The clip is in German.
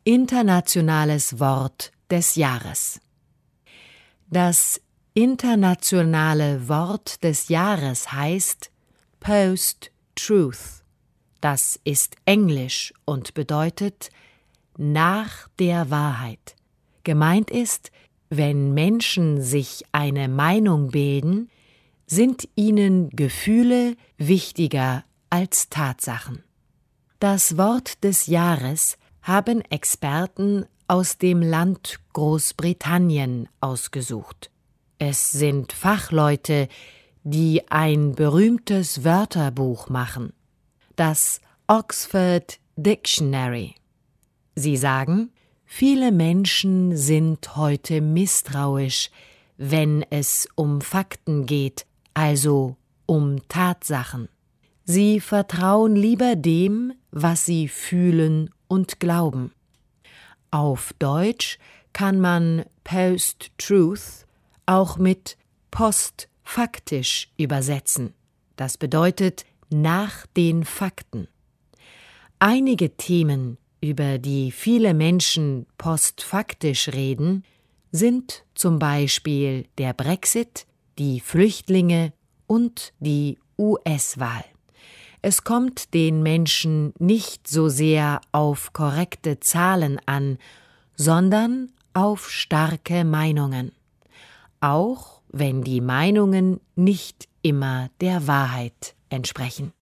Internationales Wort des Jahres. Das internationale Wort des Jahres heißt Post-Truth. Das ist Englisch und bedeutet nach der Wahrheit. Gemeint ist, wenn Menschen sich eine Meinung bilden, sind ihnen Gefühle wichtiger als Tatsachen. Das Wort des Jahres haben Experten aus dem Land Großbritannien ausgesucht. Es sind Fachleute, die ein berühmtes Wörterbuch machen, das Oxford Dictionary. Sie sagen, viele Menschen sind heute misstrauisch, wenn es um Fakten geht, also um Tatsachen. Sie vertrauen lieber dem, was sie fühlen und glauben. Auf Deutsch kann man Post-Truth auch mit postfaktisch übersetzen. Das bedeutet nach den Fakten. Einige Themen, über die viele Menschen postfaktisch reden, sind zum Beispiel der Brexit, die Flüchtlinge und die US-Wahl. Es kommt den Menschen nicht so sehr auf korrekte Zahlen an, sondern auf starke Meinungen. Auch wenn die Meinungen nicht immer der Wahrheit entsprechen.